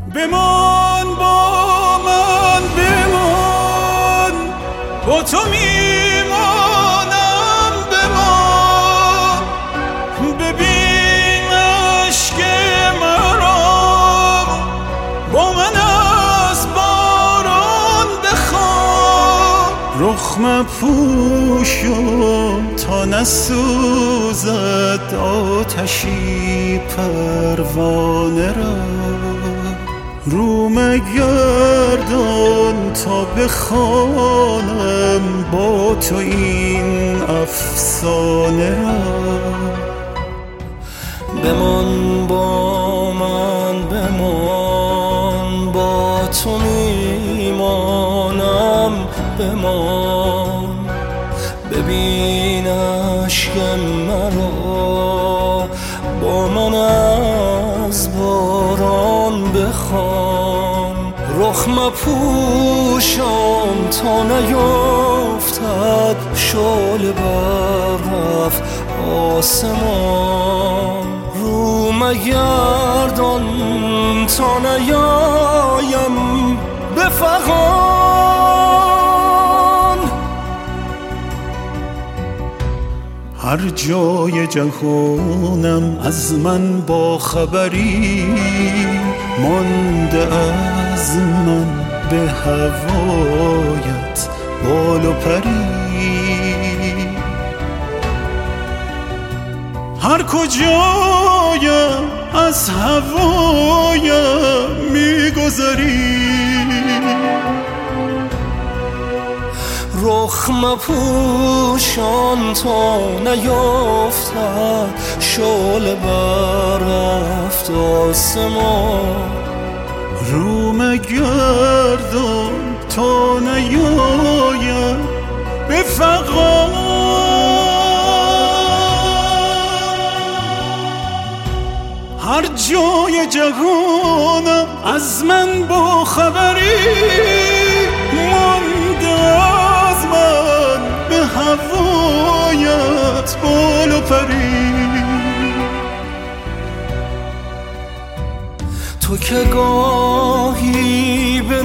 بمان با من، بمان با تو میمانم، بمان ببین عشق مرا، با من از باران بخواب. رخ مپوشم تا نسوزد آتشی پروانه را، رو مگردان تا بخوانم با تو این افسانه را. بمان با من، بمان با تو میمانم، بمان ببین عشق مرا، با من از باران بخوان. رخ مپوشم تا نیفتد شعله بر رفت آسمان، رو مگردان تا نیایم به فغان. هر جای جهانم از من با خبری، مانده از من به هوایت بال و پری. هر کجایم از هوایم میگذری، رخ مپوشان تا نیفتد شعله بر رفت آسمان، رو مگردان تا نیایم به فغان. هر جای جهانم از من با خبری، مانده از من به هوایت بال و پری. تو که گاهی به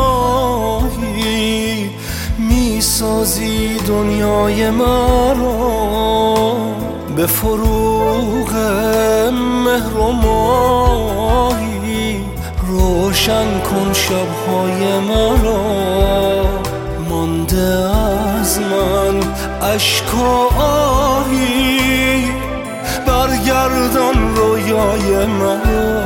نگاهی میسازی دنیای مرا، به فروغ مهر و ماهی روشن کن شبهای مرا. مانده از من اشک و آهی، برگردان رویای مرا.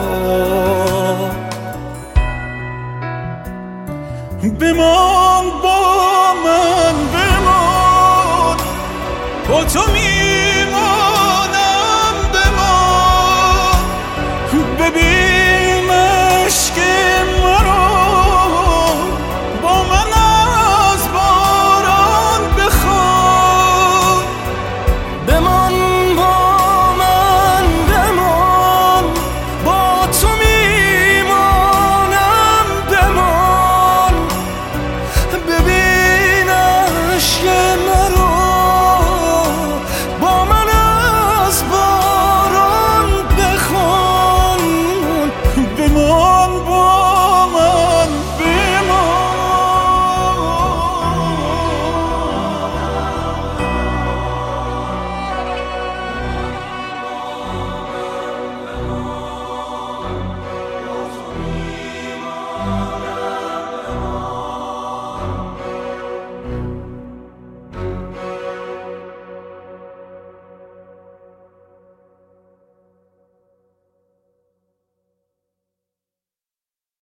بمان با من، بمان با تو